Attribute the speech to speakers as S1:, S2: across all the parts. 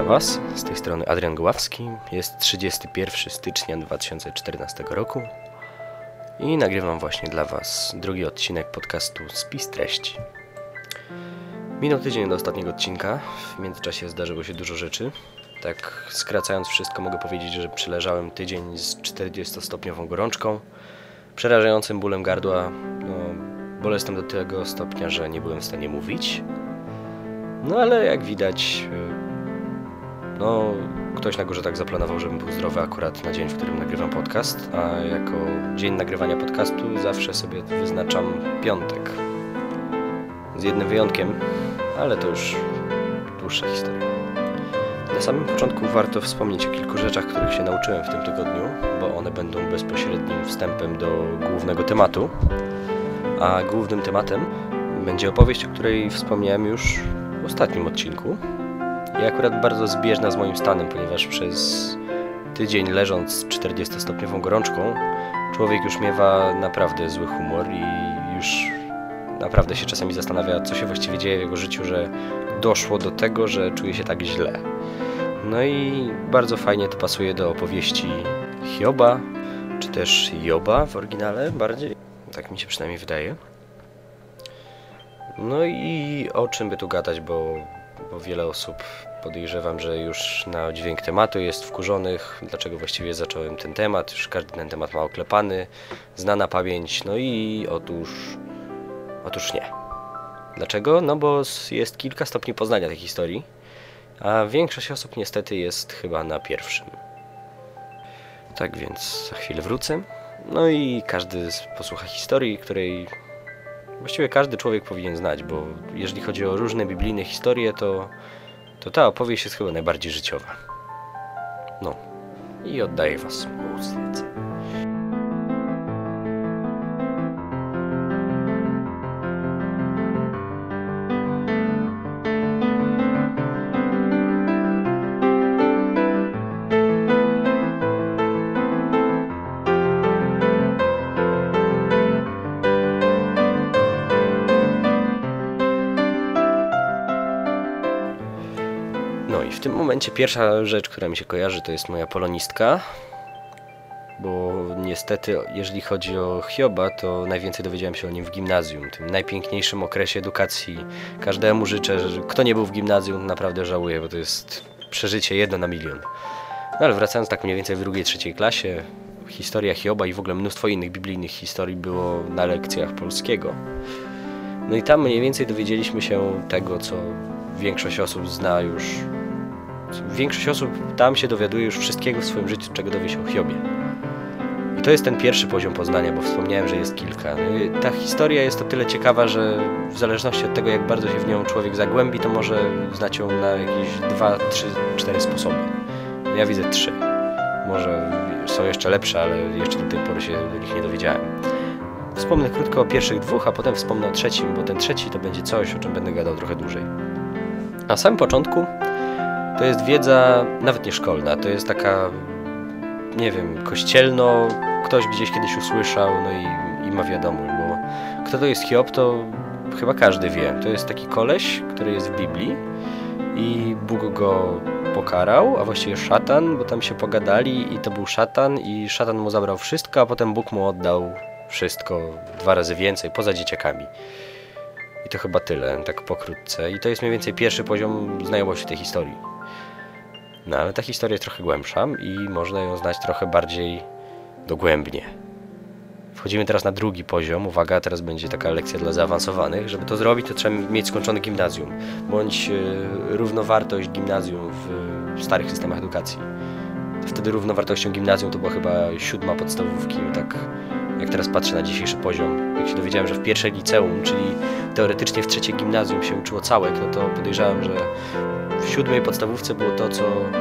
S1: Witam Was, z tej strony Adrian Goławski. Jest 31 stycznia 2014 roku i nagrywam właśnie dla Was drugi odcinek podcastu Spis treści. Minął tydzień do ostatniego odcinka, w międzyczasie zdarzyło się dużo rzeczy. Tak skracając wszystko, mogę powiedzieć, że przeleżałem tydzień z 40-stopniową gorączką, przerażającym bólem gardła, bolesnym do tego stopnia, że nie byłem w stanie mówić. No ale jak widać, ktoś na górze tak zaplanował, żebym był zdrowy akurat na dzień, w którym nagrywam podcast, a jako dzień nagrywania podcastu zawsze sobie wyznaczam piątek. Z jednym wyjątkiem, ale to już dłuższa historia. Na samym początku warto wspomnieć o kilku rzeczach, których się nauczyłem w tym tygodniu, bo one będą bezpośrednim wstępem do głównego tematu. A głównym tematem będzie opowieść, o której wspomniałem już w ostatnim odcinku. I akurat bardzo zbieżna z moim stanem, ponieważ przez tydzień leżąc z 40-stopniową gorączką, człowiek już miewa naprawdę zły humor i już naprawdę się czasami zastanawia, co się właściwie dzieje w jego życiu, że doszło do tego, że czuje się tak źle. No i bardzo fajnie to pasuje do opowieści Hioba, czy też Joba w oryginale bardziej, tak mi się przynajmniej wydaje. No i o czym by tu gadać, bo wiele osób, podejrzewam, że już na dźwięk tematu jest wkurzonych, dlaczego właściwie zacząłem ten temat, już każdy ten temat ma oklepany, zna na pamięć, no i otóż nie. Dlaczego? No bo jest kilka stopni poznania tej historii, a większość osób niestety jest chyba na pierwszym. Tak więc za chwilę wrócę, no i każdy posłucha historii, której właściwie każdy człowiek powinien znać, bo jeżeli chodzi o różne biblijne historie, to ta opowieść jest chyba najbardziej życiowa. No i oddaję Was muzyce. No i w tym momencie pierwsza rzecz, która mi się kojarzy, to jest moja polonistka, bo niestety, jeżeli chodzi o Hioba, to najwięcej dowiedziałem się o nim w gimnazjum, tym najpiękniejszym okresie edukacji. Każdemu życzę, że kto nie był w gimnazjum, naprawdę żałuje, bo to jest przeżycie 1 na milion. No ale wracając tak mniej więcej w drugiej, trzeciej klasie, historia Hioba i w ogóle mnóstwo innych biblijnych historii było na lekcjach polskiego. No i tam mniej więcej dowiedzieliśmy się tego, co większość osób zna już. Większość osób tam się dowiaduje już wszystkiego w swoim życiu, czego dowie się o Hiobie. I to jest ten pierwszy poziom poznania, bo wspomniałem, że jest kilka. No i ta historia jest o tyle ciekawa, że w zależności od tego, jak bardzo się w nią człowiek zagłębi, to może znać ją na jakieś 2, 3, 4 sposoby. No ja widzę 3. Może są jeszcze lepsze, ale jeszcze do tej pory się do nich nie dowiedziałem. Wspomnę krótko o pierwszych 2, a potem wspomnę o trzecim, bo ten trzeci to będzie coś, o czym będę gadał trochę dłużej. Na samym początku to jest wiedza nawet nie szkolna, to jest taka, nie wiem, kościelno, ktoś gdzieś kiedyś usłyszał, no i ma wiadomość, bo kto to jest Hiob, to chyba każdy wie. To jest taki koleś, który jest w Biblii i Bóg go pokarał, a właściwie szatan, bo tam się pogadali i to był szatan i szatan mu zabrał wszystko, a potem Bóg mu oddał wszystko 2 razy więcej, poza dzieciakami. I to chyba tyle, tak pokrótce. I to jest mniej więcej pierwszy poziom znajomości tej historii. No ale ta historia jest trochę głębsza i można ją znać trochę bardziej dogłębnie. Wchodzimy teraz na drugi poziom. Uwaga, teraz będzie taka lekcja dla zaawansowanych. Żeby to zrobić, to trzeba mieć skończone gimnazjum, bądź równowartość gimnazjum w starych systemach edukacji. Wtedy równowartością gimnazjum to była chyba 7 podstawówki, tak jak teraz patrzę na dzisiejszy poziom. Jak się dowiedziałem, że w pierwszej liceum, czyli teoretycznie w 3 gimnazjum się uczyło całek, no to podejrzewam, że w 7 podstawówce było to, co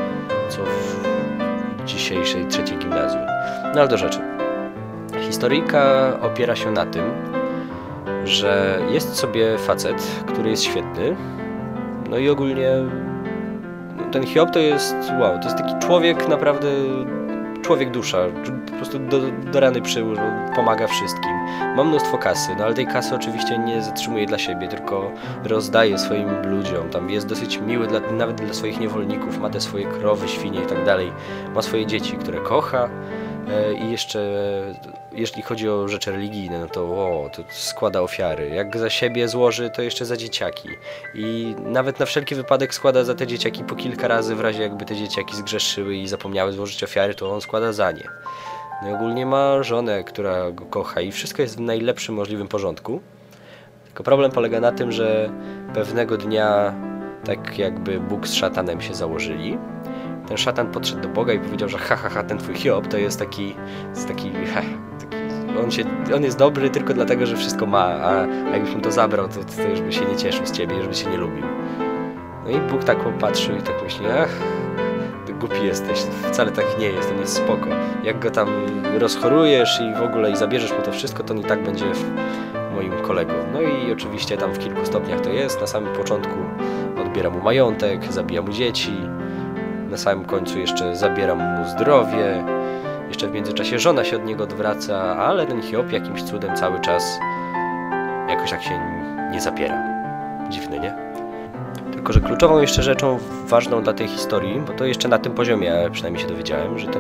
S1: w dzisiejszej 3 gimnazjum. No ale do rzeczy. Historyjka opiera się na tym, że jest sobie facet, który jest świetny, no i ogólnie ten Hiob to jest taki człowiek naprawdę człowiek dusza, po prostu do rany przyłóż, pomaga wszystkim. Ma mnóstwo kasy, no ale tej kasy oczywiście nie zatrzymuje dla siebie, tylko rozdaje swoim ludziom. Tam jest dosyć miły nawet dla swoich niewolników, ma te swoje krowy, świnie i tak dalej. Ma swoje dzieci, które kocha. I jeszcze, jeśli chodzi o rzeczy religijne, no to składa ofiary. Jak za siebie złoży, to jeszcze za dzieciaki. I nawet na wszelki wypadek składa za te dzieciaki po kilka razy, w razie jakby te dzieciaki zgrzeszyły i zapomniały złożyć ofiary, to on składa za nie. No i ogólnie ma żonę, która go kocha i wszystko jest w najlepszym możliwym porządku. Tylko problem polega na tym, że pewnego dnia tak jakby Bóg z szatanem się założyli. Ten szatan podszedł do Boga i powiedział, że ten twój Hiob to jest taki on jest dobry tylko dlatego, że wszystko ma, a jakbyś mu to zabrał, to już by się nie cieszył z ciebie, już by się nie lubił. No i Bóg tak popatrzył i tak myśli, ty głupi jesteś, wcale tak nie jest, on jest spoko. Jak go tam rozchorujesz i w ogóle i zabierzesz mu to wszystko, to on i tak będzie moim kolegą. No i oczywiście tam w kilku stopniach to jest. Na samym początku odbiera mu majątek, zabija mu dzieci. Na samym końcu jeszcze zabiera mu zdrowie. Jeszcze w międzyczasie żona się od niego odwraca, ale ten Hiob jakimś cudem cały czas jakoś tak się nie zabiera. Dziwne, nie? Tylko że kluczową jeszcze rzeczą ważną dla tej historii, bo to jeszcze na tym poziomie przynajmniej się dowiedziałem, że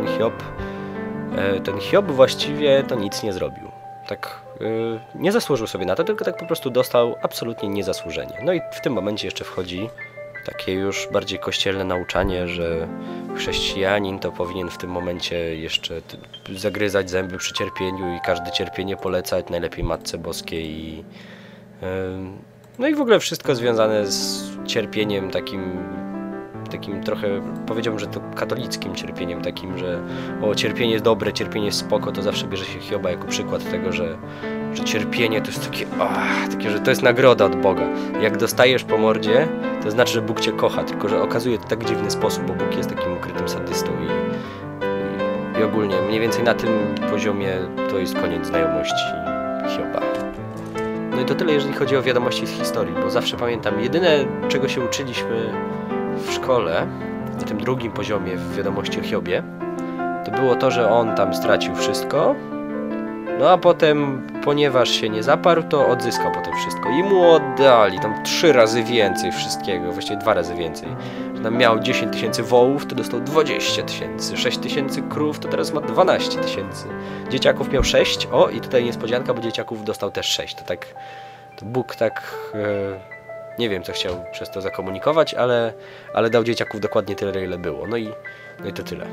S1: ten Hiob właściwie to nic nie zrobił. Tak nie zasłużył sobie na to, tylko tak po prostu dostał absolutnie niezasłużenie. No i w tym momencie jeszcze wchodzi takie już bardziej kościelne nauczanie, że chrześcijanin to powinien w tym momencie jeszcze zagryzać zęby przy cierpieniu i każde cierpienie polecać, najlepiej Matce Boskiej. No i w ogóle wszystko związane z cierpieniem takim trochę, powiedziałbym, że to katolickim cierpieniem takim, że cierpienie jest dobre, cierpienie jest spoko, to zawsze bierze się Hioba jako przykład tego, że cierpienie to jest takie, że to jest nagroda od Boga. Jak dostajesz po mordzie, to znaczy, że Bóg cię kocha, tylko że okazuje to tak dziwny sposób, bo Bóg jest takim ukrytym sadystą i ogólnie mniej więcej na tym poziomie to jest koniec znajomości Hioba. No i to tyle, jeżeli chodzi o wiadomości z historii, bo zawsze pamiętam, jedyne czego się uczyliśmy w szkole, na tym drugim poziomie w wiadomości o Hiobie, to było to, że on tam stracił wszystko, no a potem, ponieważ się nie zaparł, to odzyskał potem wszystko i mu oddali tam 3 razy więcej wszystkiego, właściwie 2 razy więcej. Że tam miał 10 000 wołów, to dostał 20 000, 6 000 krów, to teraz ma 12 000. Dzieciaków miał 6, i tutaj niespodzianka, bo dzieciaków dostał też 6. To Bóg tak... nie wiem, co chciał przez to zakomunikować, ale dał dzieciaków dokładnie tyle, ile było. No i to tyle.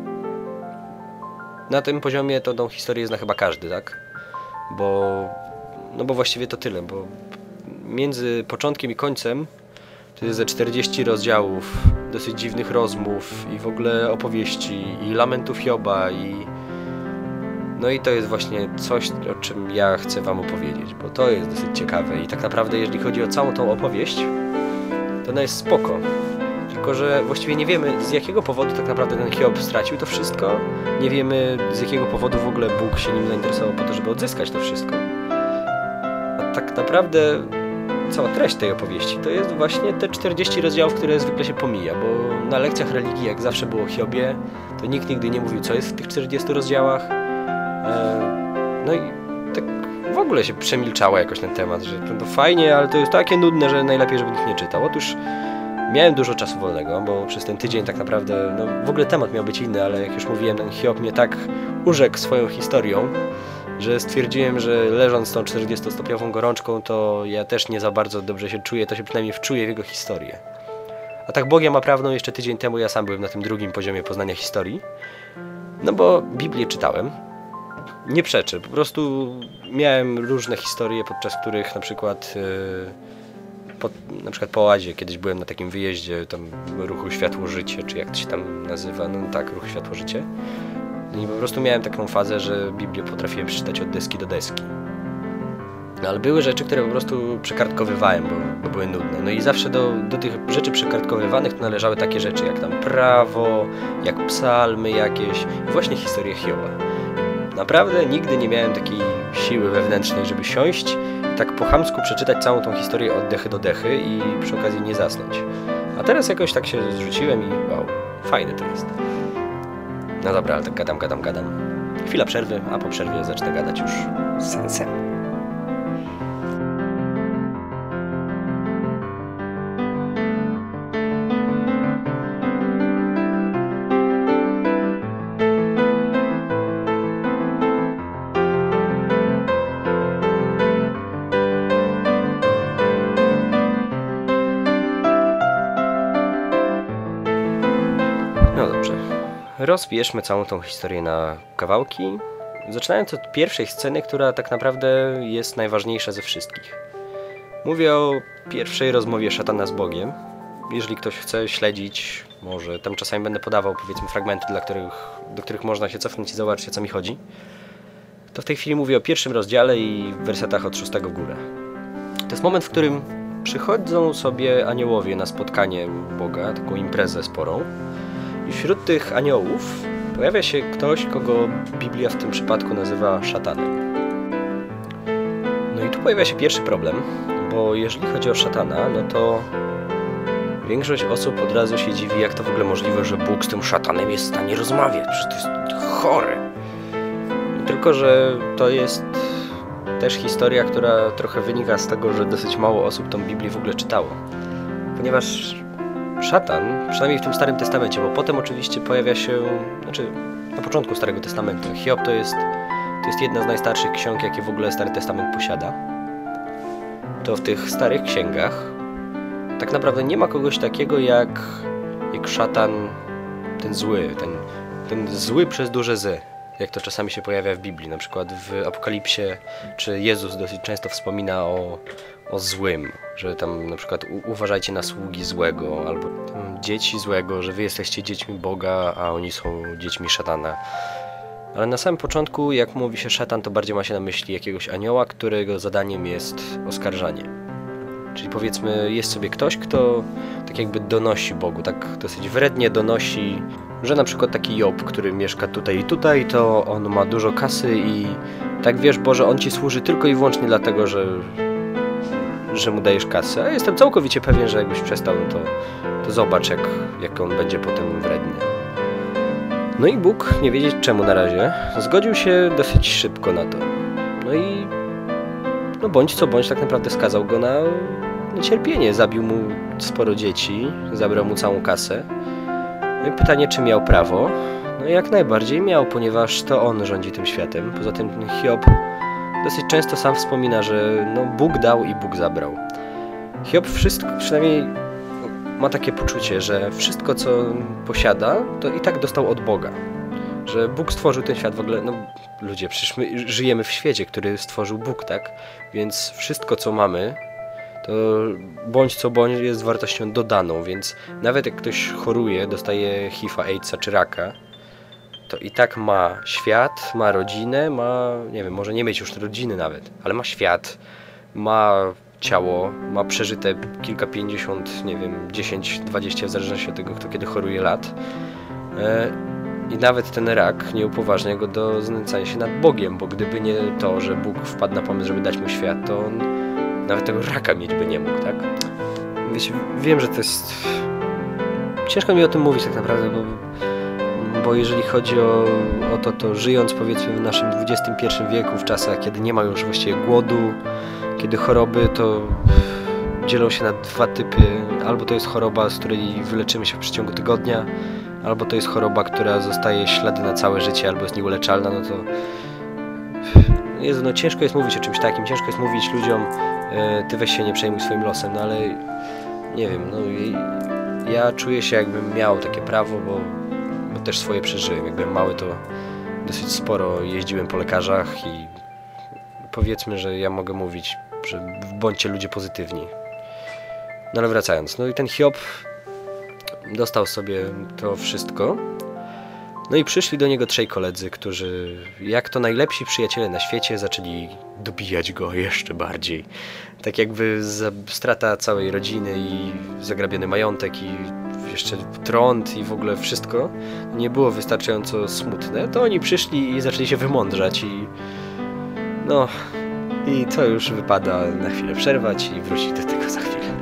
S1: Na tym poziomie to tą historię zna chyba każdy, tak? Bo właściwie to tyle, bo między początkiem i końcem to jest ze 40 rozdziałów dosyć dziwnych rozmów i w ogóle opowieści i lamentów Hioba no i to jest właśnie coś, o czym ja chcę wam opowiedzieć, bo to jest dosyć ciekawe i tak naprawdę jeżeli chodzi o całą tą opowieść, to ona jest spoko. Tylko że właściwie nie wiemy, z jakiego powodu tak naprawdę ten Hiob stracił to wszystko. Nie wiemy, z jakiego powodu w ogóle Bóg się nim zainteresował po to, żeby odzyskać to wszystko. A tak naprawdę cała treść tej opowieści to jest właśnie te 40 rozdziałów, które zwykle się pomija, bo na lekcjach religii, jak zawsze było o Hiobie, to nikt nigdy nie mówił, co jest w tych 40 rozdziałach. No i tak w ogóle się przemilczało jakoś ten temat, że to fajnie, ale to jest takie nudne, że najlepiej, żeby nikt nie czytał. Otóż miałem dużo czasu wolnego, bo przez ten tydzień tak naprawdę, w ogóle temat miał być inny, ale jak już mówiłem, ten Hiob mnie tak urzekł swoją historią, że stwierdziłem, że leżąc z tą 40-stopniową gorączką, to ja też nie za bardzo dobrze się czuję, to się przynajmniej wczuję w jego historię. A tak Bogiem a prawdą jeszcze tydzień temu ja sam byłem na tym drugim poziomie poznania historii, no bo Biblię czytałem. Nie przeczę, po prostu miałem różne historie, podczas których na przykład po oazie kiedyś byłem na takim wyjeździe tam ruchu Światło-Życie, czy jak to się tam nazywa, no tak, ruch Światło-Życie. I po prostu miałem taką fazę, że Biblię potrafiłem przeczytać od deski do deski. No ale były rzeczy, które po prostu przekartkowywałem, bo były nudne. No i zawsze do tych rzeczy przekartkowywanych to należały takie rzeczy jak tam prawo, jak psalmy jakieś i właśnie historię Hioba. Naprawdę nigdy nie miałem takiej siły wewnętrznej, żeby siąść i tak po chamsku przeczytać całą tą historię od dechy do dechy i przy okazji nie zasnąć. A teraz jakoś tak się zrzuciłem i wow, fajne to jest. No dobra, ale tak gadam. Chwila przerwy, a po przerwie zacznę gadać już z sensem. No dobrze. Rozbierzmy całą tą historię na kawałki, zaczynając od pierwszej sceny, która tak naprawdę jest najważniejsza ze wszystkich. Mówię o pierwszej rozmowie szatana z Bogiem. Jeżeli ktoś chce śledzić, może tam czasami będę podawał, powiedzmy, fragmenty, do których można się cofnąć i zobaczyć, o co mi chodzi. To w tej chwili mówię o pierwszym rozdziale i wersetach od 6 w górę. To jest moment, w którym przychodzą sobie aniołowie na spotkanie Boga, taką imprezę sporą. I wśród tych aniołów pojawia się ktoś, kogo Biblia w tym przypadku nazywa szatanem. No i tu pojawia się pierwszy problem, bo jeżeli chodzi o szatana, no to większość osób od razu się dziwi, jak to w ogóle możliwe, że Bóg z tym szatanem jest w stanie rozmawiać, przecież to jest chore. Tylko że to jest też historia, która trochę wynika z tego, że dosyć mało osób tą Biblię w ogóle czytało. Ponieważ szatan, przynajmniej w tym Starym Testamencie, bo potem oczywiście pojawia się, na początku Starego Testamentu, Hiob to jest jedna z najstarszych ksiąg, jakie w ogóle Stary Testament posiada. To w tych starych księgach tak naprawdę nie ma kogoś takiego jak szatan, ten zły przez duże Z, jak to czasami się pojawia w Biblii, na przykład w Apokalipsie, czy Jezus dosyć często wspomina o złym, że tam na przykład uważajcie na sługi złego, albo dzieci złego, że wy jesteście dziećmi Boga, a oni są dziećmi szatana. Ale na samym początku, jak mówi się szatan, to bardziej ma się na myśli jakiegoś anioła, którego zadaniem jest oskarżanie. Czyli powiedzmy, jest sobie ktoś, kto tak jakby donosi Bogu, tak dosyć wrednie donosi, że na przykład taki Job, który mieszka tutaj i tutaj, to on ma dużo kasy i tak wiesz, Boże, on ci służy tylko i wyłącznie dlatego, że mu dajesz kasę. A jestem całkowicie pewien, że jakbyś przestał, no to zobacz, jak on będzie potem wredny. No i Bóg, nie wiedzieć czemu na razie, zgodził się dosyć szybko na to. No i bądź co bądź, tak naprawdę skazał go na cierpienie. Zabił mu sporo dzieci, zabrał mu całą kasę. No i pytanie, czy miał prawo? No i jak najbardziej miał, ponieważ to on rządzi tym światem. Poza tym Hiob dosyć często sam wspomina, że Bóg dał i Bóg zabrał. Hiob wszystko, przynajmniej ma takie poczucie, że wszystko, co posiada, to i tak dostał od Boga. Że Bóg stworzył ten świat w ogóle, ludzie, przecież my żyjemy w świecie, który stworzył Bóg, tak? Więc wszystko, co mamy, to bądź co bądź jest wartością dodaną, więc nawet jak ktoś choruje, dostaje HIV-a, AIDS-a czy raka, to i tak ma świat, ma rodzinę, nie wiem, może nie mieć już rodziny nawet, ale ma świat, ma ciało, ma przeżyte kilka 50, nie wiem, 10, 20, w zależności od tego, kto kiedy choruje lat. I nawet ten rak nie upoważnia go do znęcania się nad Bogiem, bo gdyby nie to, że Bóg wpadł na pomysł, żeby dać mu świat, to on nawet tego raka mieć by nie mógł, tak? Wiecie, wiem, że to jest... Ciężko mi o tym mówić tak naprawdę, bo jeżeli chodzi o to żyjąc powiedzmy w naszym XXI wieku, w czasach, kiedy nie ma już właściwie głodu, kiedy choroby to dzielą się na dwa typy. Albo to jest choroba, z której wyleczymy się w przeciągu tygodnia, albo to jest choroba, która zostaje ślady na całe życie, albo jest nieuleczalna, no to... Jezu, ciężko jest mówić o czymś takim, ciężko jest mówić ludziom, ty weź się nie przejmuj swoim losem, ale nie wiem, ja czuję się, jakbym miał takie prawo, bo też swoje przeżyłem. Jak byłem mały, to dosyć sporo jeździłem po lekarzach i powiedzmy, że ja mogę mówić, że bądźcie ludzie pozytywni. No ale wracając, i ten Hiob dostał sobie to wszystko. No i przyszli do niego trzej koledzy, którzy jak to najlepsi przyjaciele na świecie zaczęli dobijać go jeszcze bardziej. Tak jakby strata całej rodziny i zagrabiony majątek i jeszcze trąd i w ogóle wszystko nie było wystarczająco smutne, to oni przyszli i zaczęli się wymądrzać i to już wypada na chwilę przerwać i wrócić do tego za chwilę.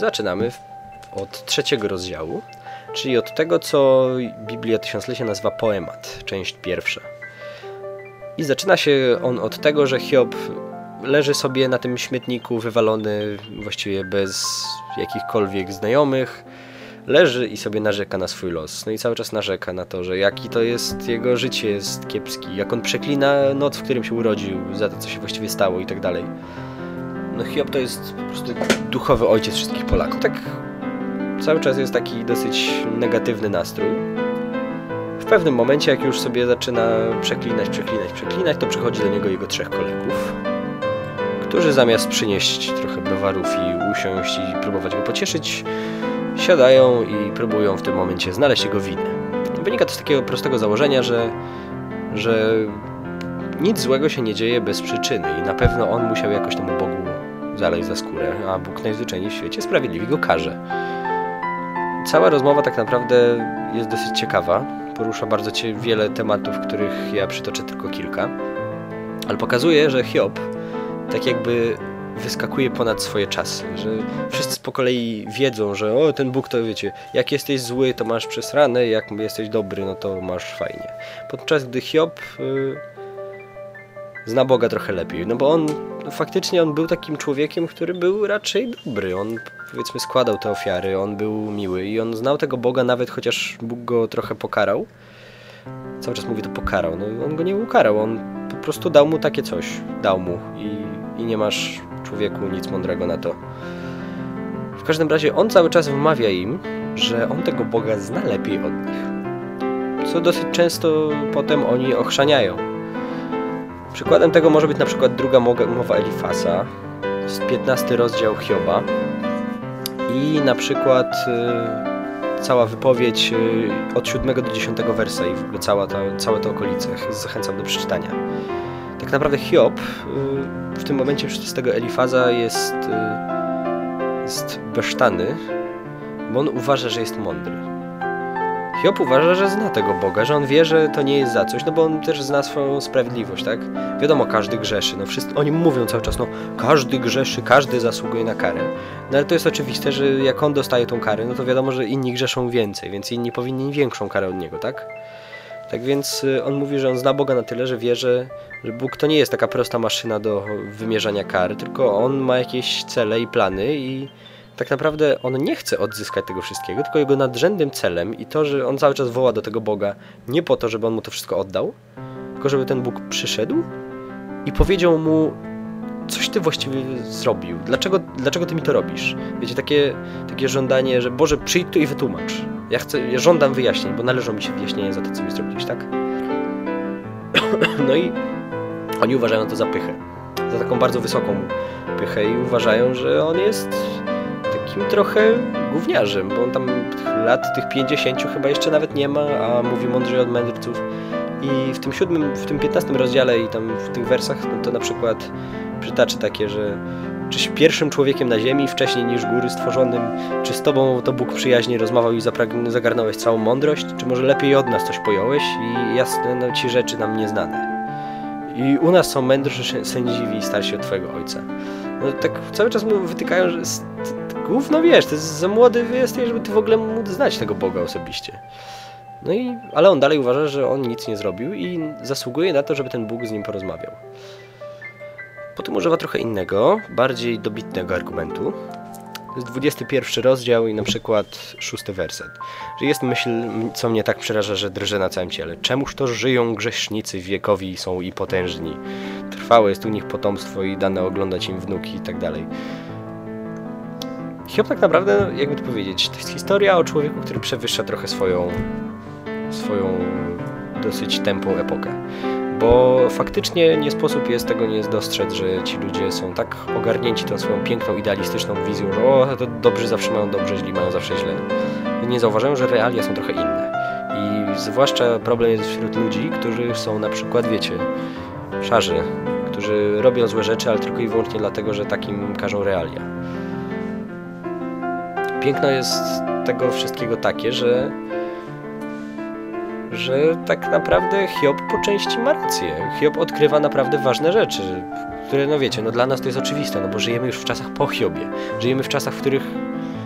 S1: zaczynamy od 3. rozdziału, czyli od tego, co Biblia Tysiąclecia nazywa poemat, część 1. I zaczyna się on od tego, że Hiob leży sobie na tym śmietniku wywalony, właściwie bez jakichkolwiek znajomych. Leży i sobie narzeka na swój los. No i cały czas narzeka na to, że jaki to jest jego życie jest kiepski, jak on przeklina noc, w którym się urodził, za to, co się właściwie stało i tak dalej. No Hiob to jest po prostu duchowy ojciec wszystkich Polaków. Tak cały czas jest taki dosyć negatywny nastrój. W pewnym momencie, jak już sobie zaczyna przeklinać, to przychodzi do niego jego 3 kolegów, którzy zamiast przynieść trochę browarów i usiąść i próbować go pocieszyć, siadają i próbują w tym momencie znaleźć jego winę. Wynika to z takiego prostego założenia, że nic złego się nie dzieje bez przyczyny i na pewno on musiał jakoś temu Bogu zaleźć za skórę, a Bóg najzwyczajniej w świecie sprawiedliwie go karze. Cała rozmowa tak naprawdę jest dosyć ciekawa, porusza bardzo wiele tematów, których ja przytoczę tylko kilka, ale pokazuje, że Hiob tak jakby wyskakuje ponad swoje czasy, że wszyscy po kolei wiedzą, że o, ten Bóg to wiecie, jak jesteś zły, to masz przesrane, jak jesteś dobry, no to masz fajnie. Podczas gdy Hiob zna Boga trochę lepiej, no bo on faktycznie był takim człowiekiem, który był raczej dobry, on powiedzmy składał te ofiary, on był miły i on znał tego Boga nawet, chociaż Bóg go trochę pokarał. Cały czas mówię to pokarał, no on go nie ukarał, on po prostu dał mu takie coś, dał mu i nie masz człowieku nic mądrego na to. W każdym razie on cały czas wmawia im, że on tego Boga zna lepiej od nich, co dosyć często potem oni ochrzaniają. Przykładem tego może być na przykład druga mowa Elifasa, to jest 15 rozdział Hioba i na przykład cała wypowiedź od 7 do 10 wersa i w ogóle całe te okolice. Zachęcam do przeczytania. Tak naprawdę Hiob w tym momencie z tego Elifaza jest besztany, bo on uważa, że jest mądry. Hiob uważa, że zna tego Boga, że on wie, że to nie jest za coś, no bo on też zna swoją sprawiedliwość, tak? Wiadomo, każdy grzeszy, no wszyscy, oni mówią cały czas, no każdy grzeszy, każdy zasługuje na karę. No ale to jest oczywiste, że jak on dostaje tą karę, no to wiadomo, że inni grzeszą więcej, więc inni powinni większą karę od niego, tak? Tak więc on mówi, że on zna Boga na tyle, że wie, że Bóg to nie jest taka prosta maszyna do wymierzania kar, tylko on ma jakieś cele i plany i tak naprawdę on nie chce odzyskać tego wszystkiego, tylko jego nadrzędnym celem i to, że on cały czas woła do tego Boga nie po to, żeby on mu to wszystko oddał, tylko żeby ten Bóg przyszedł i powiedział mu, coś ty właściwie zrobił, dlaczego ty mi to robisz? Wiecie, takie żądanie, że Boże, przyjdź tu i wytłumacz. Ja żądam wyjaśnień, bo należą mi się wyjaśnienia za to, co mi zrobiłeś, tak? No i oni uważają to za pychę, za taką bardzo wysoką pychę i uważają, że on jest takim trochę gówniarzem, bo on tam lat tych 50 chyba jeszcze nawet nie ma, a mówi mądrzej od mędrców. I w tym 15 rozdziale i tam w tych wersach no to na przykład przytaczy takie, że czyś pierwszym człowiekiem na ziemi, wcześniej niż góry stworzonym, czy z tobą to Bóg przyjaźnie rozmawiał i zagarnąłeś całą mądrość, czy może lepiej od nas coś pojąłeś i jasne, no ci rzeczy nam nieznane. I u nas są mędrcy, sędziwi i starsi od twojego ojca. No tak cały czas mu wytykają, że gówno wiesz, ty za młody jesteś, żeby ty w ogóle móc znać tego Boga osobiście. No i, ale on dalej uważa, że on nic nie zrobił i zasługuje na to, żeby ten Bóg z nim porozmawiał. Potem używa trochę innego, bardziej dobitnego argumentu. To jest 21 rozdział i na przykład 6 werset. Że jest myśl, co mnie tak przeraża, że drży na całym ciele. Czemuż to żyją grzesznicy wiekowi są i potężni. Trwałe jest u nich potomstwo i dane oglądać im wnuki i tak dalej. Hiob tak naprawdę, jakby to powiedzieć, to jest historia o człowieku, który przewyższa trochę swoją dosyć tępą epokę. Bo faktycznie nie sposób jest tego nie dostrzec, że ci ludzie są tak ogarnięci tą swoją piękną, idealistyczną wizją, że o, to dobrzy zawsze mają dobrze, źli mają zawsze źle. Nie zauważają, że realia są trochę inne. I zwłaszcza problem jest wśród ludzi, którzy są na przykład, wiecie, szarzy, którzy robią złe rzeczy, ale tylko i wyłącznie dlatego, że takim każą realia. Piękno jest tego wszystkiego takie, że tak naprawdę Hiob po części ma rację. Hiob odkrywa naprawdę ważne rzeczy, które, no wiecie, no dla nas to jest oczywiste, no bo żyjemy już w czasach po Hiobie. Żyjemy w czasach, w których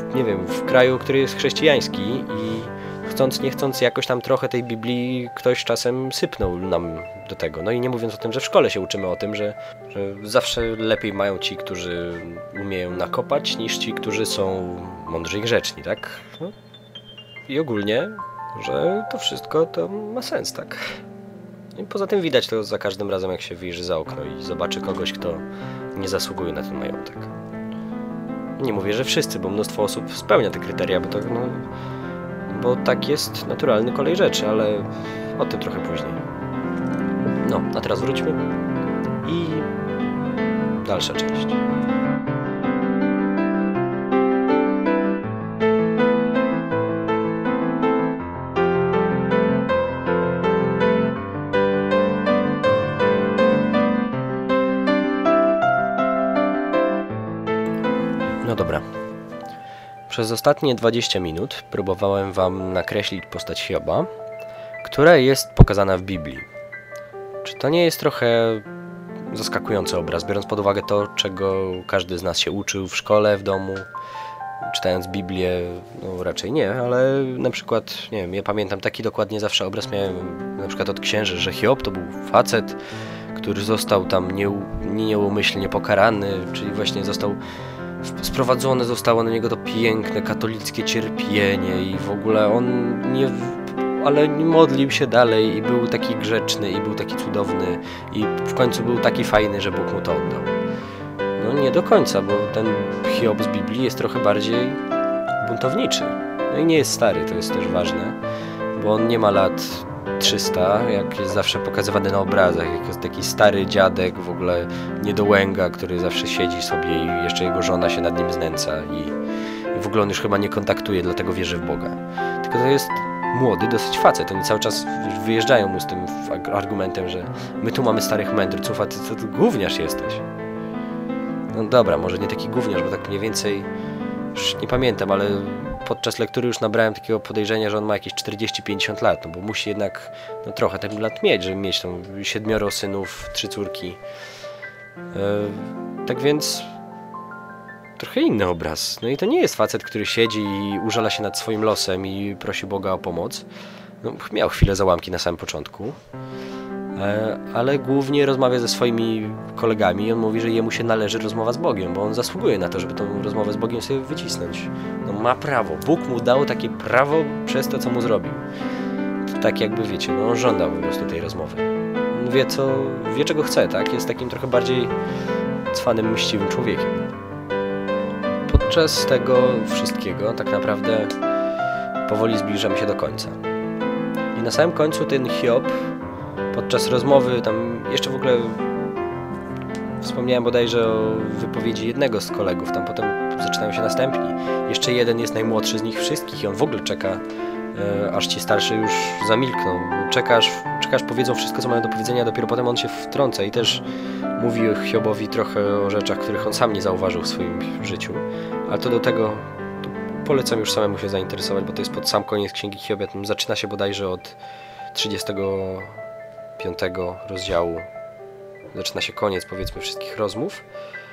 S1: nie wiem, w kraju, który jest chrześcijański i chcąc nie chcąc jakoś tam trochę tej Biblii ktoś czasem sypnął nam do tego. No i nie mówiąc o tym, że w szkole się uczymy o tym, że zawsze lepiej mają ci, którzy umieją nakopać, niż ci, którzy są mądrzy i grzeczni, tak? No. I ogólnie, że to wszystko to ma sens, tak? I poza tym widać to za każdym razem, jak się wyjrzy za okno i zobaczy kogoś, kto nie zasługuje na ten majątek. Nie mówię, że wszyscy, bo mnóstwo osób spełnia te kryteria, bo tak jest naturalny kolej rzeczy, ale o tym trochę później. No, a teraz wróćmy i dalsza część. No dobra. Przez ostatnie 20 minut próbowałem wam nakreślić postać Hioba, która jest pokazana w Biblii. Czy to nie jest trochę zaskakujący obraz, biorąc pod uwagę to, czego każdy z nas się uczył w szkole, w domu, czytając Biblię? No raczej nie, ale na przykład, nie wiem, ja pamiętam taki dokładnie zawsze obraz miałem na przykład od księży, że Hiob to był facet, który został tam nieumyślnie pokarany, czyli właśnie sprowadzone zostało na niego to piękne katolickie cierpienie i w ogóle on ale modlił się dalej i był taki grzeczny i był taki cudowny i w końcu był taki fajny, że Bóg mu to oddał. No nie do końca, bo ten Hiob z Biblii jest trochę bardziej buntowniczy. No i nie jest stary, to jest też ważne, bo on nie ma lat 300, jak jest zawsze pokazywany na obrazach, jak jest taki stary dziadek, w ogóle niedołęga, który zawsze siedzi sobie i jeszcze jego żona się nad nim znęca i w ogóle on już chyba nie kontaktuje, dlatego wierzy w Boga. Tylko to jest młody, dosyć facet. Oni cały czas wyjeżdżają mu z tym argumentem, że my tu mamy starych mędrców, a ty gówniarz jesteś. No dobra, może nie taki gówniarz, bo tak mniej więcej już nie pamiętam, ale podczas lektury już nabrałem takiego podejrzenia, że on ma jakieś 40-50 lat, no bo musi jednak trochę tych lat mieć, żeby mieć tam 7 synów, 3 córki. Tak więc trochę inny obraz. No i to nie jest facet, który siedzi i użala się nad swoim losem i prosi Boga o pomoc. No, miał chwilę załamki na samym początku, ale głównie rozmawia ze swoimi kolegami i on mówi, że jemu się należy rozmowa z Bogiem, bo on zasługuje na to, żeby tą rozmowę z Bogiem sobie wycisnąć. No ma prawo. Bóg mu dał takie prawo przez to, co mu zrobił. To tak jakby, wiecie, no on żądał po prostu tej rozmowy. On wie czego chce, tak? Jest takim trochę bardziej cwanym, mściwym człowiekiem. Podczas tego wszystkiego tak naprawdę powoli zbliżamy się do końca. I na samym końcu ten Hiob podczas rozmowy, tam jeszcze w ogóle wspomniałem bodajże o wypowiedzi jednego z kolegów, tam potem zaczynają się następni. Jeszcze jeden jest najmłodszy z nich wszystkich i on w ogóle czeka, aż ci starszy już zamilkną. Czekasz powiedzą wszystko, co mają do powiedzenia, dopiero potem on się wtrąca i też mówi Hiobowi trochę o rzeczach, których on sam nie zauważył w swoim życiu. Ale to do tego polecam już samemu się zainteresować, bo to jest pod sam koniec Księgi Hiobia. Tam zaczyna się bodajże od 35 rozdziału. Zaczyna się koniec, powiedzmy, wszystkich rozmów.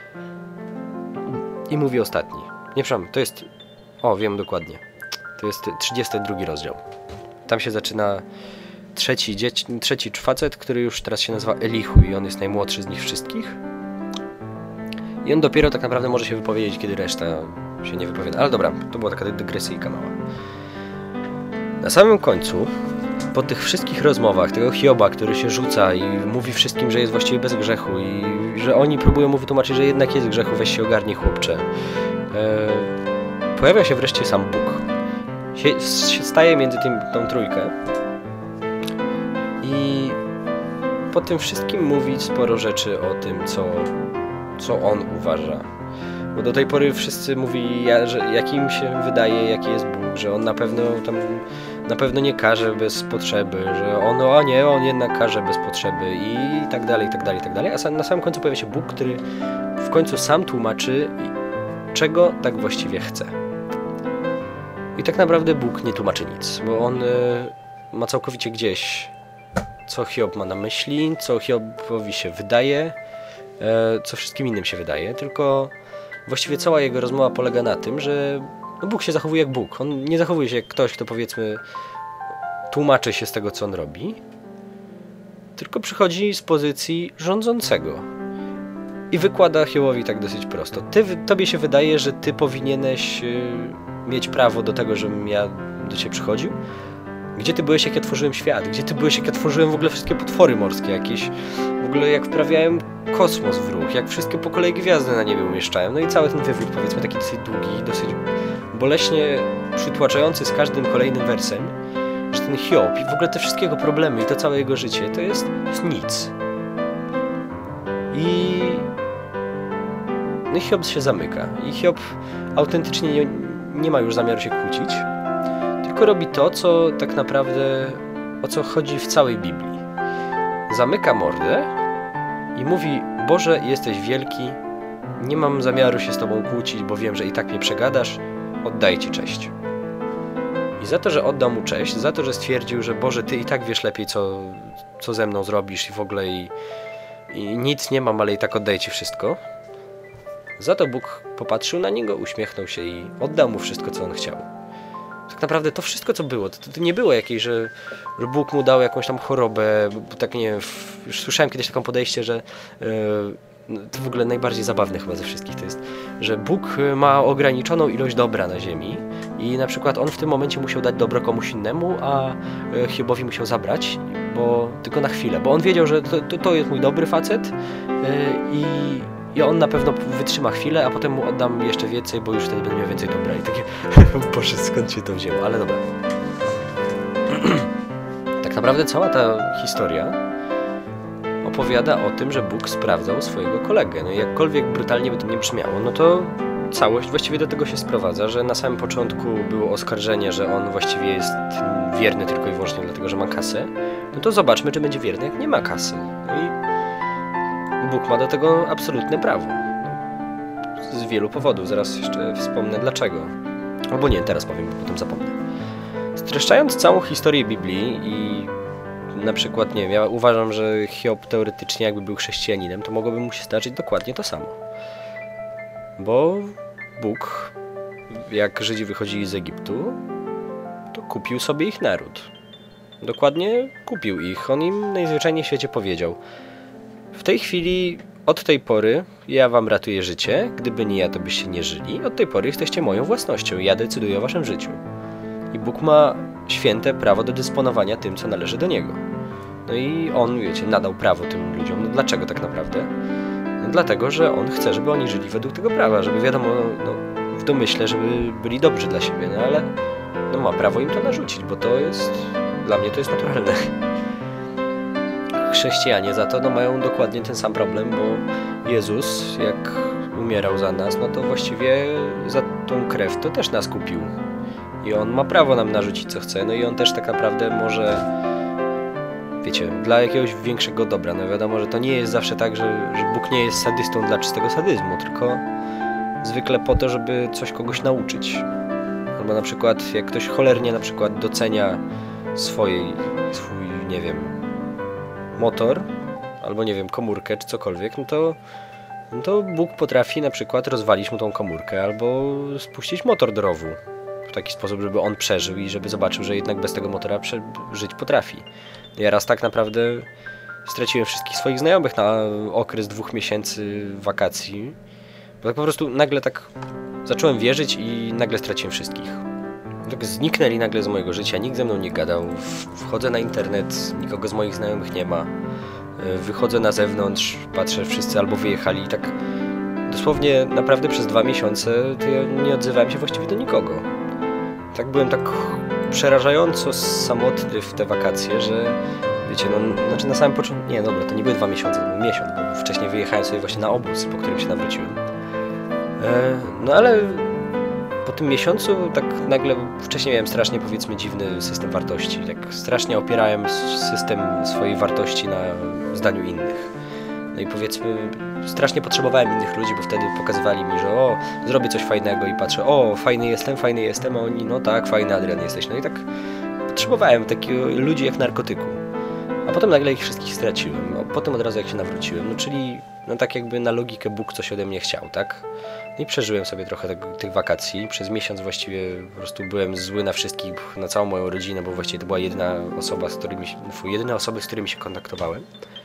S1: I mówi ostatni. Nie, przepraszam, to jest... wiem dokładnie. To jest 32 rozdział. Tam się zaczyna trzeci facet, który już teraz się nazywa Elihu i on jest najmłodszy z nich wszystkich. I on dopiero tak naprawdę może się wypowiedzieć, kiedy reszta się nie wypowiada. Ale dobra, to była taka dygresyjka mała. Na samym końcu, po tych wszystkich rozmowach, tego Hioba, który się rzuca i mówi wszystkim, że jest właściwie bez grzechu i że oni próbują mu wytłumaczyć, że jednak jest grzechu, weź się ogarnij, chłopcze. Pojawia się wreszcie sam Bóg. Staje między tą trójkę i po tym wszystkim mówi sporo rzeczy o tym, co on uważa. Bo do tej pory wszyscy mówili, że jak im się wydaje, jaki jest Bóg, że on na pewno nie karze bez potrzeby, że on jednak karze bez potrzeby i tak dalej, i tak dalej, i tak dalej. A na samym końcu pojawia się Bóg, który w końcu sam tłumaczy, czego tak właściwie chce. I tak naprawdę Bóg nie tłumaczy nic, bo on ma całkowicie gdzieś, co Hiob ma na myśli, co Hiobowi się wydaje, co wszystkim innym się wydaje, tylko właściwie cała jego rozmowa polega na tym, że No Bóg się zachowuje jak Bóg. On nie zachowuje się jak ktoś, kto powiedzmy tłumaczy się z tego, co on robi, tylko przychodzi z pozycji rządzącego i wykłada Hiobowi tak dosyć prosto. Tobie się wydaje, że ty powinieneś mieć prawo do tego, żebym ja do ciebie przychodził? Gdzie ty byłeś, jak ja tworzyłem świat? Gdzie ty byłeś, jak ja tworzyłem w ogóle wszystkie potwory morskie jakieś? W ogóle jak wprawiałem kosmos w ruch, jak wszystkie po kolei gwiazdy na niebie umieszczałem. No i cały ten wywód, powiedzmy, taki dosyć długi, dosyć boleśnie przytłaczający z każdym kolejnym wersem, że ten Hiob i w ogóle te wszystkie jego problemy i to całe jego życie to jest nic. No i Hiob się zamyka. I Hiob autentycznie nie ma już zamiaru się kłócić, tylko robi to, co tak naprawdę, o co chodzi w całej Biblii. Zamyka mordę i mówi: Boże, jesteś wielki, nie mam zamiaru się z Tobą kłócić, bo wiem, że i tak mnie przegadasz, oddaję Ci cześć. I za to, że oddał mu cześć, za to, że stwierdził, że Boże, Ty i tak wiesz lepiej, co ze mną zrobisz i w ogóle i nic nie mam, ale i tak oddaję Ci wszystko, za to Bóg popatrzył na niego, uśmiechnął się i oddał mu wszystko, co on chciał. Tak naprawdę to wszystko, co było, to nie było jakieś, że Bóg mu dał jakąś tam chorobę, bo tak nie wiem, już słyszałem kiedyś taką podejście, że to w ogóle najbardziej zabawne chyba ze wszystkich to jest, że Bóg ma ograniczoną ilość dobra na ziemi i na przykład on w tym momencie musiał dać dobro komuś innemu, a Hiobowi musiał zabrać, bo tylko na chwilę, bo on wiedział, że to jest mój dobry facet i on na pewno wytrzyma chwilę, a potem mu oddam jeszcze więcej, bo już wtedy będę miał więcej dobra. I takie, Boże, skąd się to wzięło? Ale dobra. Tak naprawdę cała ta historia opowiada o tym, że Bóg sprawdzał swojego kolegę. No i jakkolwiek brutalnie by to nie brzmiało, no to całość właściwie do tego się sprowadza, że na samym początku było oskarżenie, że on właściwie jest wierny tylko i wyłącznie dlatego, że ma kasę. No to zobaczmy, czy będzie wierny, jak nie ma kasy. No i Bóg ma do tego absolutne prawo. Z wielu powodów. Zaraz jeszcze wspomnę dlaczego. Albo nie, teraz powiem, bo potem zapomnę. Streszczając całą historię Biblii i na przykład, nie wiem, ja uważam, że Hiob teoretycznie jakby był chrześcijaninem, to mogłoby mu się zdarzyć dokładnie to samo. Bo Bóg, jak Żydzi wychodzili z Egiptu, to kupił sobie ich naród. Dokładnie kupił ich. On im najzwyczajniej w świecie powiedział: w tej chwili, od tej pory ja wam ratuję życie, gdyby nie ja, to byście nie żyli. Od tej pory jesteście moją własnością, ja decyduję o waszym życiu. I Bóg ma święte prawo do dysponowania tym, co należy do Niego. No i On, wiecie, nadał prawo tym ludziom. No dlaczego tak naprawdę? No dlatego, że On chce, żeby oni żyli według tego prawa, żeby wiadomo, no, w domyśle, żeby byli dobrzy dla siebie, no ale no, ma prawo im to narzucić, bo to jest, dla mnie to jest naturalne. Chrześcijanie za to no, mają dokładnie ten sam problem, bo Jezus, jak umierał za nas, no to właściwie za tą krew to też nas kupił. I On ma prawo nam narzucić, co chce, no i On też tak naprawdę może, wiecie, dla jakiegoś większego dobra. No wiadomo, że to nie jest zawsze tak, że Bóg nie jest sadystą dla czystego sadyzmu, tylko zwykle po to, żeby coś kogoś nauczyć. Albo na przykład, jak ktoś cholernie na przykład docenia swój, nie wiem, motor, albo nie wiem, komórkę, czy cokolwiek, no to Bóg potrafi na przykład rozwalić mu tą komórkę, albo spuścić motor do rowu w taki sposób, żeby on przeżył i żeby zobaczył, że jednak bez tego motora żyć potrafi. Ja raz tak naprawdę straciłem wszystkich swoich znajomych na okres 2 miesięcy wakacji, bo tak po prostu nagle tak zacząłem wierzyć i nagle straciłem wszystkich. Tak zniknęli nagle z mojego życia, nikt ze mną nie gadał, wchodzę na internet, nikogo z moich znajomych nie ma, wychodzę na zewnątrz, patrzę, wszyscy albo wyjechali i tak dosłownie naprawdę przez 2 miesiące to ja nie odzywałem się właściwie do nikogo. Tak byłem tak przerażająco samotny w te wakacje, że wiecie, no znaczy na samym początku, nie dobra, to nie były 2 miesiące, to był miesiąc, bo wcześniej wyjechałem sobie właśnie na obóz, po którym się nawróciłem. No ale po tym miesiącu tak nagle, wcześniej miałem strasznie, powiedzmy, dziwny system wartości. Tak strasznie opierałem system swojej wartości na zdaniu innych. No i powiedzmy, strasznie potrzebowałem innych ludzi, bo wtedy pokazywali mi, że o, zrobię coś fajnego i patrzę, o, fajny jestem, a oni, no tak, fajny Adrian jesteś. No i tak potrzebowałem takich ludzi jak narkotyku. A potem nagle ich wszystkich straciłem. A potem od razu jak się nawróciłem. No czyli no tak jakby na logikę Bóg coś ode mnie chciał, tak? No i przeżyłem sobie trochę tych wakacji. Przez miesiąc właściwie po prostu byłem zły na wszystkich, na całą moją rodzinę, bo właściwie to była jedyne osoby, z którymi się kontaktowałem.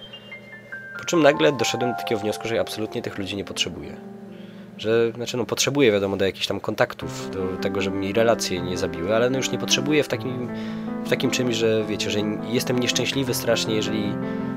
S1: Po czym nagle doszedłem do takiego wniosku, że ja absolutnie tych ludzi nie potrzebuję. Znaczy potrzebuję wiadomo do jakichś tam kontaktów, do tego, żeby mi relacje nie zabiły, ale no już nie potrzebuję w takim czymś, że wiecie, że jestem nieszczęśliwy strasznie, jeżeli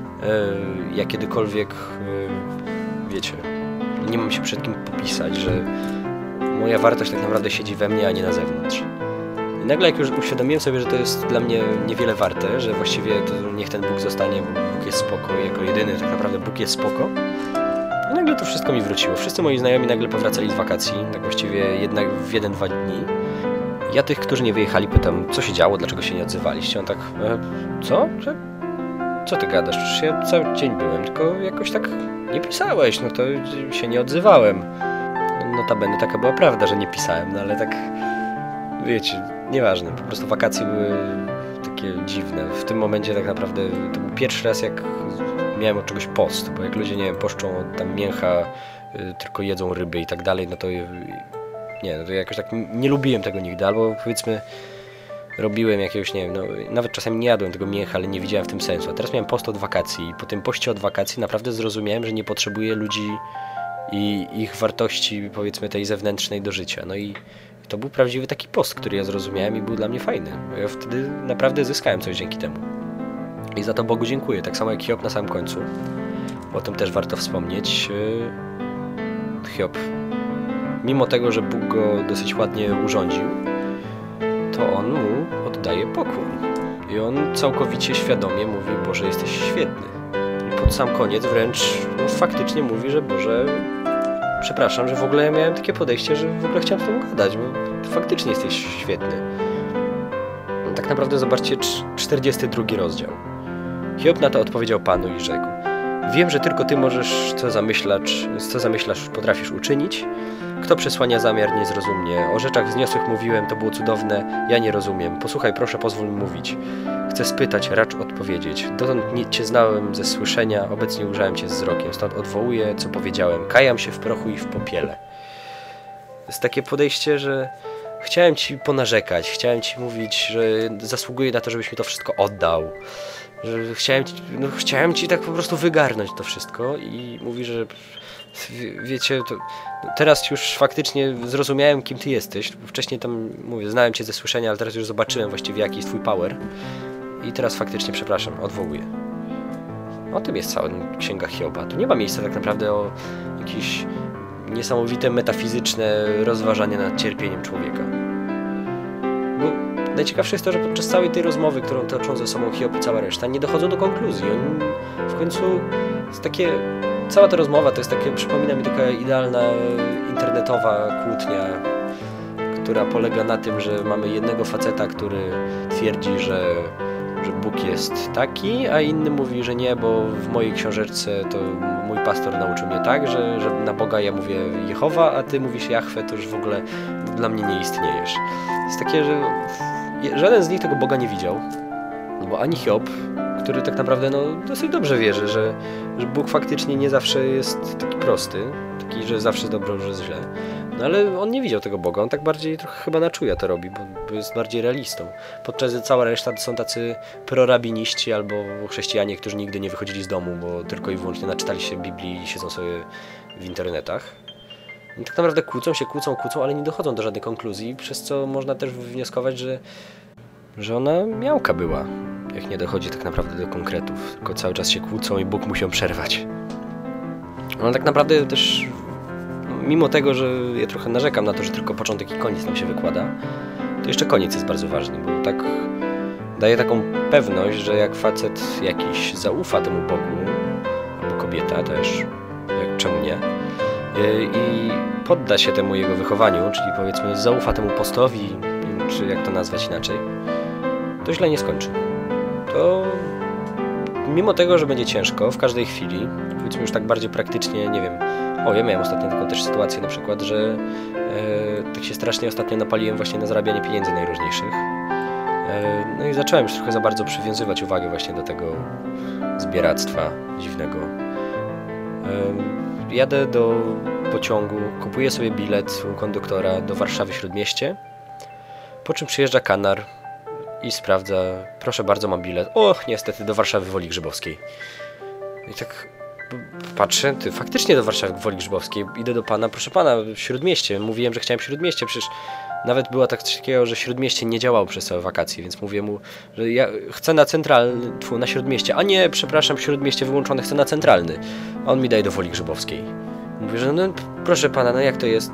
S1: ja kiedykolwiek, wiecie, nie mam się przed kim popisać, że moja wartość tak naprawdę siedzi we mnie, a nie na zewnątrz. I nagle jak już uświadomiłem sobie, że to jest dla mnie niewiele warte, że właściwie to niech ten Bóg zostanie, bo Bóg jest spoko, jako jedyny tak naprawdę Bóg jest spoko. I nagle to wszystko mi wróciło. Wszyscy moi znajomi nagle powracali z wakacji, tak właściwie jednak w 1-2 dni. Ja tych, którzy nie wyjechali, pytam, co się działo, dlaczego się nie odzywaliście? On tak, co? Co ty gadasz? Przecież ja cały dzień byłem, tylko jakoś tak nie pisałeś, no to się nie odzywałem. Notabene taka była prawda, że nie pisałem, no ale tak, wiecie, nieważne, po prostu wakacje były takie dziwne. W tym momencie tak naprawdę to był pierwszy raz, jak miałem od czegoś post, bo jak ludzie, nie wiem, poszczą od tam mięcha, tylko jedzą ryby i tak dalej, no to nie, no to jakoś tak nie lubiłem tego nigdy, albo powiedzmy robiłem jakiegoś, nie wiem, no nawet czasami nie jadłem tego mięcha, ale nie widziałem w tym sensu. A teraz miałem post od wakacji i po tym poście od wakacji naprawdę zrozumiałem, że nie potrzebuję ludzi i ich wartości, powiedzmy, tej zewnętrznej do życia. No i to był prawdziwy taki post, który ja zrozumiałem i był dla mnie fajny. Bo ja wtedy naprawdę zyskałem coś dzięki temu. I za to Bogu dziękuję. Tak samo jak Hiob na samym końcu. O tym też warto wspomnieć. Hiob, mimo tego, że Bóg go dosyć ładnie urządził, to on mu oddaje pokłon. I on całkowicie świadomie mówi: Boże, jesteś świetny. I pod sam koniec wręcz faktycznie mówi, że Boże, przepraszam, że w ogóle ja miałem takie podejście, że w ogóle chciałem z tobą gadać, bo faktycznie jesteś świetny. No, tak naprawdę zobaczcie 42 rozdział. Hiob na to odpowiedział Panu i rzekł: wiem, że tylko Ty możesz, co zamyślasz, potrafisz uczynić. Kto przesłania zamiar, nie zrozumie. O rzeczach wzniosłych mówiłem, to było cudowne, ja nie rozumiem. Posłuchaj, proszę, pozwól mi mówić. Chcę spytać, racz odpowiedzieć. Dotąd Cię znałem ze słyszenia, obecnie ujrzałem Cię z wzrokiem. Stąd odwołuję, co powiedziałem. Kajam się w prochu i w popiele. To jest takie podejście, że chciałem Ci ponarzekać, chciałem Ci mówić, że zasługuję na to, żebyś mi to wszystko oddał. Że chciałem Ci tak po prostu wygarnąć to wszystko i mówi, że wiecie, to teraz już faktycznie zrozumiałem, kim Ty jesteś. Wcześniej tam, mówię, znałem Cię ze słyszenia, ale teraz już zobaczyłem właściwie, jaki jest Twój power. I teraz faktycznie, przepraszam, odwołuję. O tym jest cała księga Hioba. Tu nie ma miejsca tak naprawdę o jakieś niesamowite, metafizyczne rozważanie nad cierpieniem człowieka. Bo najciekawsze jest to, że podczas całej tej rozmowy, którą toczą ze sobą Hiob i cała reszta, nie dochodzą do konkluzji. Oni w końcu jest takie... Cała ta rozmowa to jest takie, przypomina mi, taka idealna internetowa kłótnia, która polega na tym, że mamy jednego faceta, który twierdzi, że Bóg jest taki, a inny mówi, że nie, bo w mojej książeczce to mój pastor nauczył mnie tak, że na Boga ja mówię Jehowa, a ty mówisz Jahwe, to już w ogóle dla mnie nie istniejesz. Jest takie, że żaden z nich tego Boga nie widział, no bo ani Hiob, który tak naprawdę dosyć dobrze wierzy, że Bóg faktycznie nie zawsze jest taki prosty, taki, że zawsze dobrze, że źle. No ale on nie widział tego Boga, on tak bardziej trochę chyba na czuja to robi, bo jest bardziej realistą. Podczas gdy cała reszta to są tacy prorabiniści albo chrześcijanie, którzy nigdy nie wychodzili z domu, bo tylko i wyłącznie naczytali się Biblii i siedzą sobie w internetach. I tak naprawdę kłócą, ale nie dochodzą do żadnej konkluzji, przez co można też wywnioskować, że ona miałka była, jak nie dochodzi tak naprawdę do konkretów, tylko cały czas się kłócą i Bóg musi ją przerwać. No tak naprawdę też, mimo tego, że ja trochę narzekam na to, że tylko początek i koniec nam się wykłada, to jeszcze koniec jest bardzo ważny, bo tak daje taką pewność, że jak facet jakiś zaufa temu Bogu, albo kobieta też, czemu nie, i podda się temu jego wychowaniu, czyli powiedzmy zaufa temu postowi, czy jak to nazwać inaczej, to źle nie skończy. To mimo tego, że będzie ciężko w każdej chwili, powiedzmy już tak bardziej praktycznie, nie wiem, ja miałem ostatnio taką też sytuację na przykład, że tak się strasznie ostatnio napaliłem właśnie na zarabianie pieniędzy najróżniejszych. No i zacząłem już trochę za bardzo przywiązywać uwagę właśnie do tego zbieractwa dziwnego. Jadę do pociągu, kupuję sobie bilet u konduktora do Warszawy Śródmieście, po czym przyjeżdża kanar i sprawdza, proszę bardzo, mam bilet. O, niestety, do Warszawy Woli Grzybowskiej. I tak patrzę, faktycznie do Warszawy Woli Grzybowskiej. Idę do pana, proszę pana, Śródmieście. Mówiłem, że chciałem Śródmieście, przecież nawet było tak coś takiego, że Śródmieście nie działało przez całe wakacje, więc mówię mu, że ja chcę na centralny, na Śródmieście. A nie, przepraszam, Śródmieście wyłączone, chcę na centralny. A on mi daje do Woli Grzybowskiej. Mówię, że no proszę pana, no jak to jest?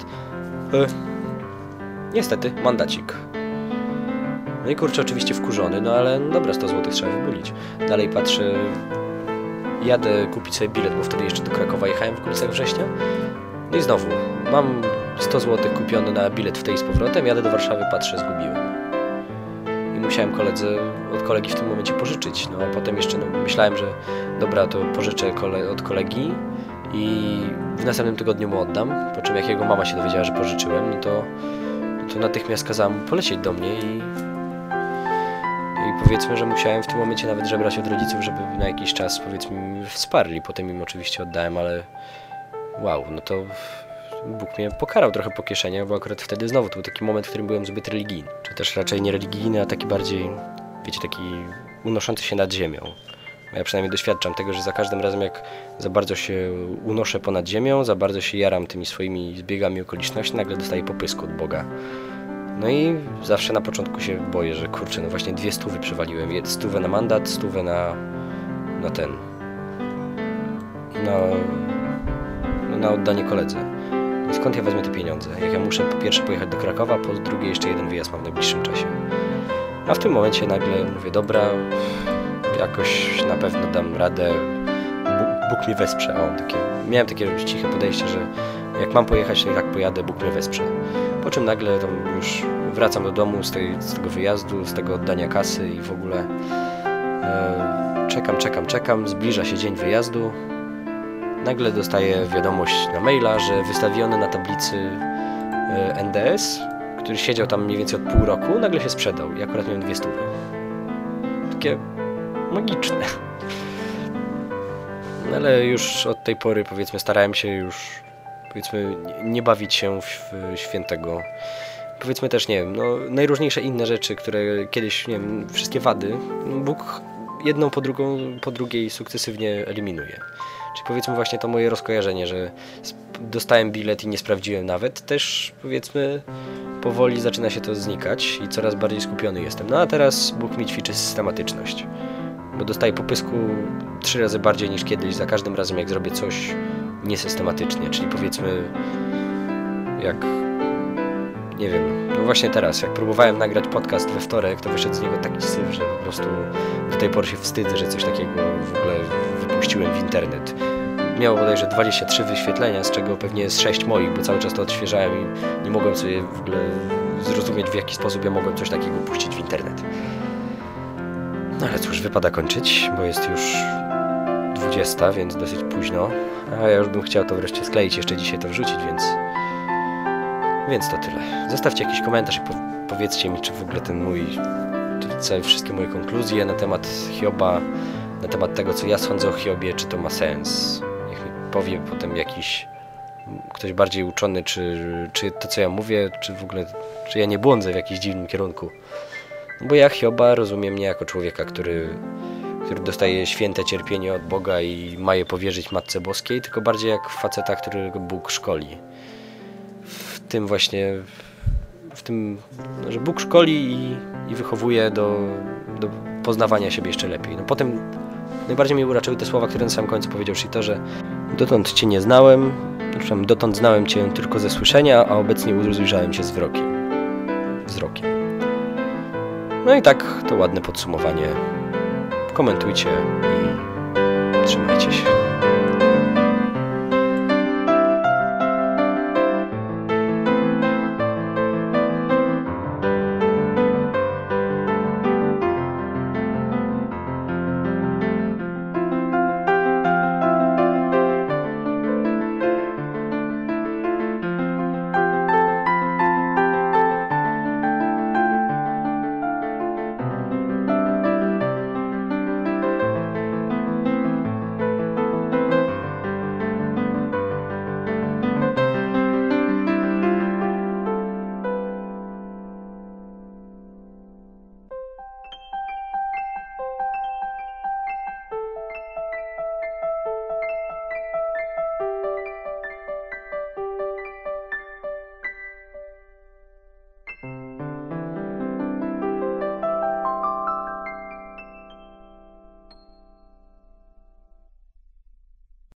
S1: Niestety, mandacik. No i kurczę, oczywiście wkurzony, no ale dobra, 100 zł trzeba wybulić. Dalej patrzę, jadę kupić sobie bilet, bo wtedy jeszcze do Krakowa jechałem w okolicach września. No i znowu, mam 100 zł kupione na bilet w tej z powrotem, jadę do Warszawy, patrzę, zgubiłem. I musiałem od kolegi w tym momencie pożyczyć. No a potem jeszcze myślałem, że dobra, to pożyczę od kolegi i w następnym tygodniu mu oddam. Po czym jak jego mama się dowiedziała, że pożyczyłem, no to natychmiast kazałam mu polecieć do mnie i powiedzmy, że musiałem w tym momencie nawet żebrać od rodziców, żeby na jakiś czas, powiedzmy, mi wsparli. Potem im oczywiście oddałem, ale wow, no to Bóg mnie pokarał trochę po kieszeniach, bo akurat wtedy znowu to był taki moment, w którym byłem zbyt religijny. Czy też raczej nie religijny, a taki bardziej, wiecie, taki unoszący się nad ziemią. Ja przynajmniej doświadczam tego, że za każdym razem jak za bardzo się unoszę ponad ziemią, za bardzo się jaram tymi swoimi zbiegami okoliczności, nagle dostaję popysku od Boga. No i zawsze na początku się boję, że kurczę, no właśnie 200 przewaliłem. 100 na mandat, 100 na oddanie koledze. No skąd ja wezmę te pieniądze? Jak ja muszę po pierwsze pojechać do Krakowa, po drugie jeszcze jeden wyjazd mam w najbliższym czasie. A w tym momencie nagle mówię, dobra, jakoś na pewno dam radę, Bóg mnie wesprze. Miałem takie ciche podejście, że jak mam pojechać, to i tak pojadę, Bóg mnie wesprze. Po czym nagle tam już wracam do domu z tego wyjazdu, z tego oddania kasy i w ogóle czekam, zbliża się dzień wyjazdu. Nagle dostaję wiadomość na maila, że wystawiony na tablicy NDS, który siedział tam mniej więcej od pół roku, nagle się sprzedał i akurat miałem 200. Takie magiczne. No ale już od tej pory, powiedzmy, starałem się już, powiedzmy, nie bawić się w świętego. Powiedzmy też, nie wiem, no, najróżniejsze inne rzeczy, które kiedyś, nie wiem, wszystkie wady, Bóg jedną po drugiej sukcesywnie eliminuje. Czyli powiedzmy właśnie to moje rozkojarzenie, że dostałem bilet i nie sprawdziłem nawet, też powiedzmy powoli zaczyna się to znikać i coraz bardziej skupiony jestem. No a teraz Bóg mi ćwiczy systematyczność, bo dostaję popysku 3 razy bardziej niż kiedyś za każdym razem, jak zrobię coś niesystematycznie, czyli powiedzmy jak, nie wiem, no właśnie teraz, jak próbowałem nagrać podcast we wtorek, to wyszedł z niego taki syf, że po prostu do tej pory się wstydzę, że coś takiego w ogóle wypuściłem w internet. Miało bodajże 23 wyświetlenia, z czego pewnie jest 6 moich, bo cały czas to odświeżałem i nie mogłem sobie w ogóle zrozumieć, w jaki sposób ja mogłem coś takiego puścić w internet. No ale cóż, wypada kończyć, bo jest już 20, więc dosyć późno, a ja już bym chciał to wreszcie skleić, jeszcze dzisiaj to wrzucić, więc to tyle. Zostawcie jakiś komentarz i powiedzcie mi, czy w ogóle wszystkie moje konkluzje na temat Hioba, na temat tego, co ja sądzę o Hiobie, czy to ma sens. Niech mi powie potem ktoś bardziej uczony, czy to, co ja mówię, czy w ogóle, czy ja nie błądzę w jakimś dziwnym kierunku. Bo ja Hioba rozumiem nie jako człowieka, który dostaje święte cierpienie od Boga i ma je powierzyć Matce Boskiej, tylko bardziej jak faceta, którego Bóg szkoli. W tym, że Bóg szkoli i wychowuje do poznawania siebie jeszcze lepiej. No potem najbardziej mnie uraczyły te słowa, które na samym końcu powiedział, czyli to, że dotąd Cię nie znałem, dotąd znałem Cię tylko ze słyszenia, a obecnie ujrzałem Cię wzrokiem. No i tak, to ładne podsumowanie. Komentujcie i trzymajcie się.